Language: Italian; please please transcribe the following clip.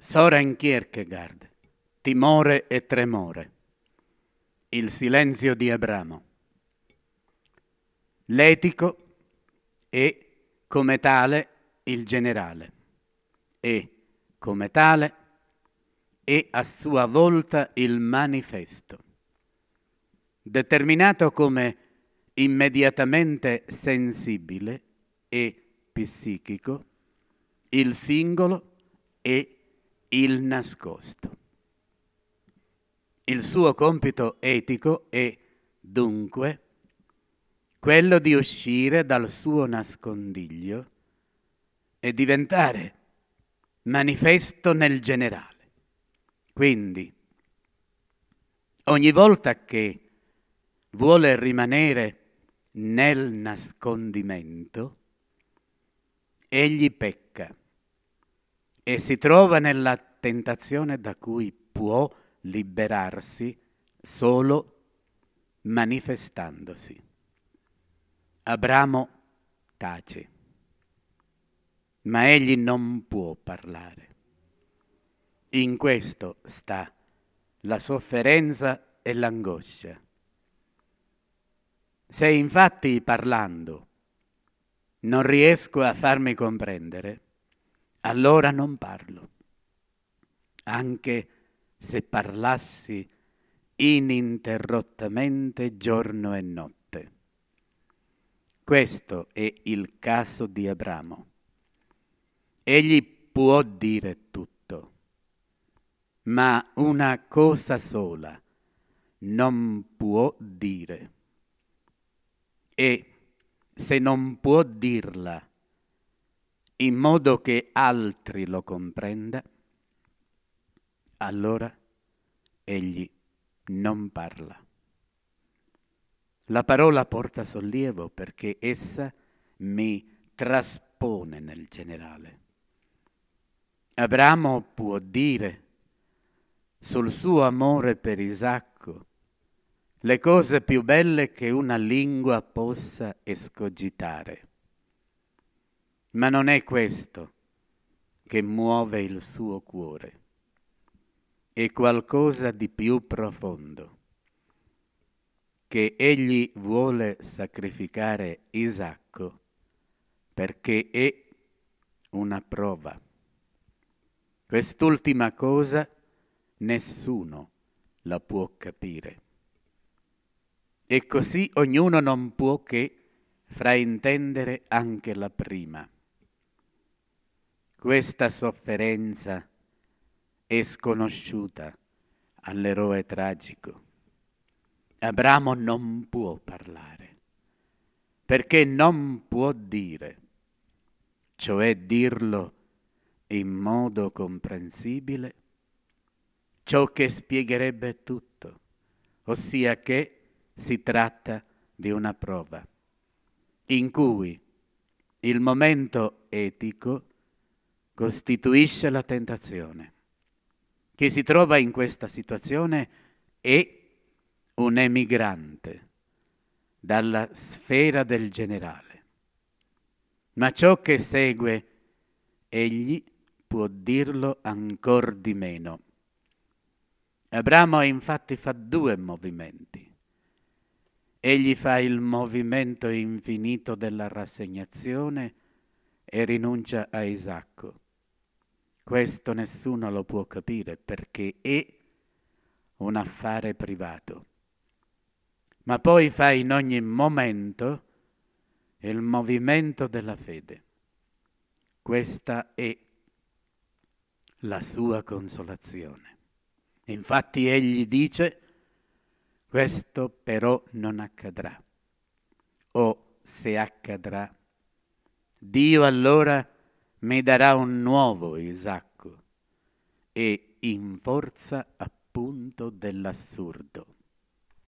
Søren Kierkegaard, Timore e tremore. Il silenzio di Abramo. L'etico è come tale il generale e come tale è a sua volta il manifesto. Determinato come immediatamente sensibile e psichico, il singolo è il nascosto. Il suo compito etico è, dunque, quello di uscire dal suo nascondiglio e diventare manifesto nel generale. Quindi, ogni volta che vuole rimanere nel nascondimento, egli pecca e si trova nella tentazione da cui può liberarsi solo manifestandosi. Abramo tace, ma egli non può parlare. In questo sta la sofferenza e l'angoscia. Se infatti parlando non riesco a farmi comprendere, allora non parlo, anche se parlassi ininterrottamente giorno e notte. Questo è il caso di Abramo. Egli può dire tutto, ma una cosa sola non può dire. E se non può dirla in modo che altri lo comprenda, allora egli non parla. La parola porta sollievo perché essa mi traspone nel generale. Abramo può dire sul suo amore per Isacco le cose più belle che una lingua possa escogitare. Ma non è questo che muove il suo cuore. È qualcosa di più profondo, che egli vuole sacrificare Isacco perché è una prova. Quest'ultima cosa nessuno la può capire. E così ognuno non può che fraintendere anche la prima. Questa sofferenza è sconosciuta all'eroe tragico. Abramo non può parlare, perché non può dire, cioè dirlo in modo comprensibile, ciò che spiegherebbe tutto, ossia che si tratta di una prova, in cui il momento etico costituisce la tentazione. Chi si trova in questa situazione è un emigrante dalla sfera del generale. Ma ciò che segue, egli può dirlo ancor di meno. Abramo infatti fa due movimenti. Egli fa il movimento infinito della rassegnazione e rinuncia a Isacco. Questo nessuno lo può capire perché è un affare privato. Ma poi fa in ogni momento il movimento della fede. Questa è la sua consolazione. Infatti egli dice: questo però non accadrà. O se accadrà, Dio allora mi darà un nuovo Isacco e in forza appunto dell'assurdo